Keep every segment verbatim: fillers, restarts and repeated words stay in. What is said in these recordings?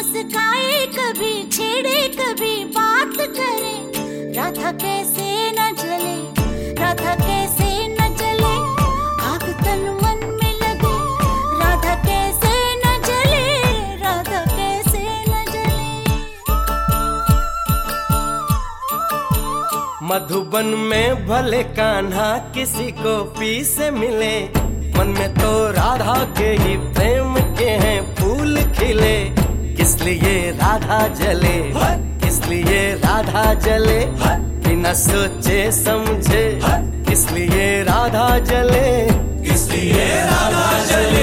मुस्काए कभी, छेड़े कभी, बात करे, राधा कैसे न जले, राधा कैसे न जले, आग तन मन में लगे, राधा कैसे न जले, राधा कैसे न जले। मधुबन में भले कान्हा किसी को पी से मिले, मन में तो राधा के ही प्रेम के हैं फूल खिले। किस लिए राधा जले, किस लिए राधा जले, बिना सोचे समझे, किस लिए राधा जले, किस लिए राधा जले।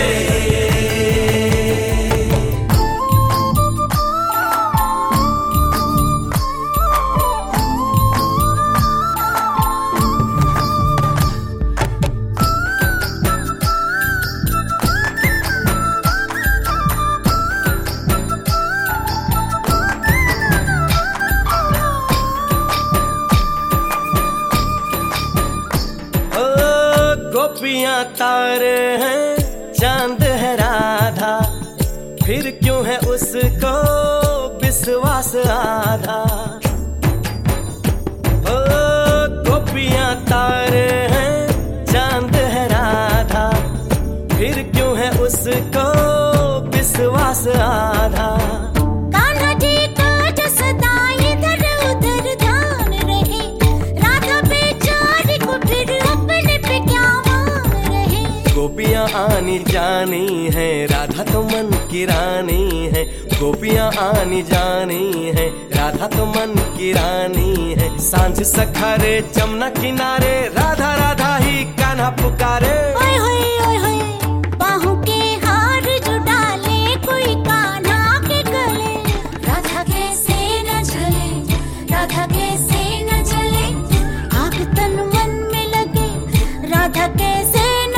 गोपियां तारे हैं, चांद है राधा, फिर क्यों है उसको विश्वास आधा। ओ गोपियां तारे हैं, चांद है राधा, फिर क्यों है उसको विश्वास आधा। गोपियां आनी जानी है, राधा तो मन की रानी है। गोपियां आनी जानी है, राधा तो मन की रानी है। सांझ सखारे जमुना किनारे, राधा राधा ही कान्हा पुकारे। ओए होए ओए होए, बाहों के हार जो डाले कोई कान्हा के गले, राधा कैसे न जले, राधा कैसे न जले, आग तन मन में लगे, राधा कैसे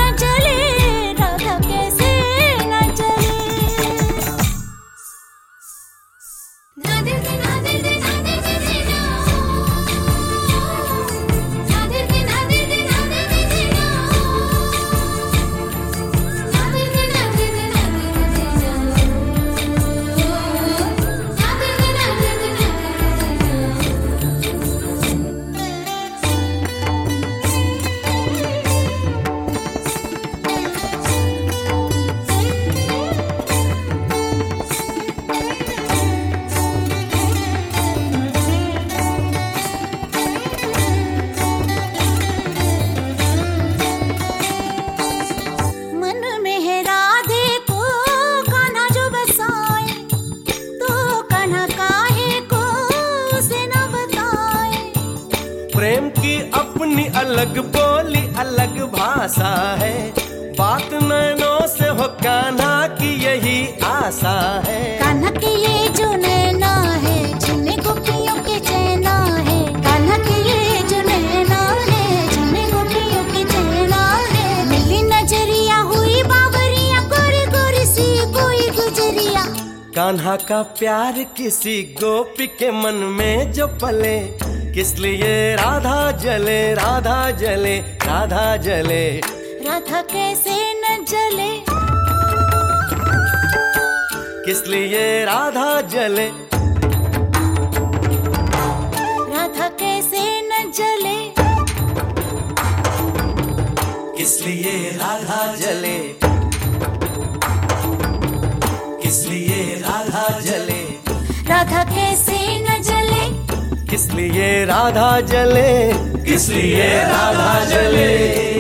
प्रेम की अपनी अलग बोली अलग भाषा है, बात नैनों से हो कान्हा की यही आशा है। कान्हा के ये जो नैना है, जिन्हें गोपियों के चैना है, कान्हा के ये जो नैना है, जिन्हें गोपियों के चैना है। मिली नजरिया हुई बावरिया, गोरी गोरी सी कोई गुजरिया। कान्हा का प्यार किसी गोपी के मन में जो पले, किस लिए राधा जले, राधा जले, राधा जले, राधा कैसे न जले, किस लिए राधा जले, राधा कैसे न जले, किस लिए राधा जले, किस लिए राधा जले, राधा कैसे न जले, किस लिए राधा जले, किस लिए राधा जले।